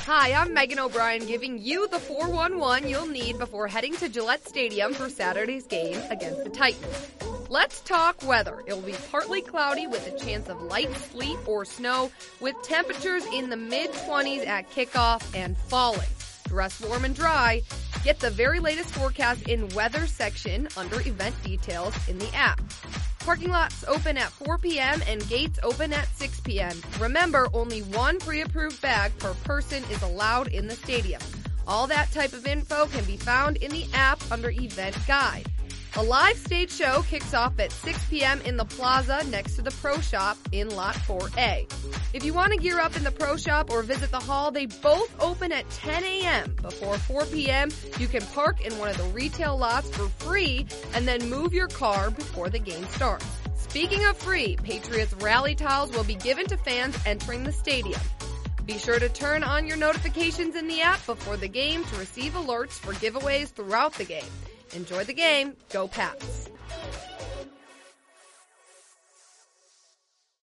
Hi, I'm Megan O'Brien giving you the 411 you'll need before heading to Gillette Stadium for Saturday's game against the Titans. Let's talk weather. It will be partly cloudy with a chance of light sleet or snow with temperatures in the mid-20s at kickoff and falling. Dress warm and dry. Get the very latest forecast in weather section under event details in the app. Parking lots open at 4 p.m. and gates open at 6 p.m. Remember, only one pre-approved bag per person is allowed in the stadium. All that type of info can be found in the app under Event Guide. A live stage show kicks off at 6 p.m. in the plaza next to the Pro Shop in Lot 4A. If you want to gear up in the Pro Shop or visit the hall, they both open at 10 a.m. Before 4 p.m., you can park in one of the retail lots for free and then move your car before the game starts. Speaking of free, Patriots rally towels will be given to fans entering the stadium. Be sure to turn on your notifications in the app before the game to receive alerts for giveaways throughout the game. Enjoy the game. Go Pats.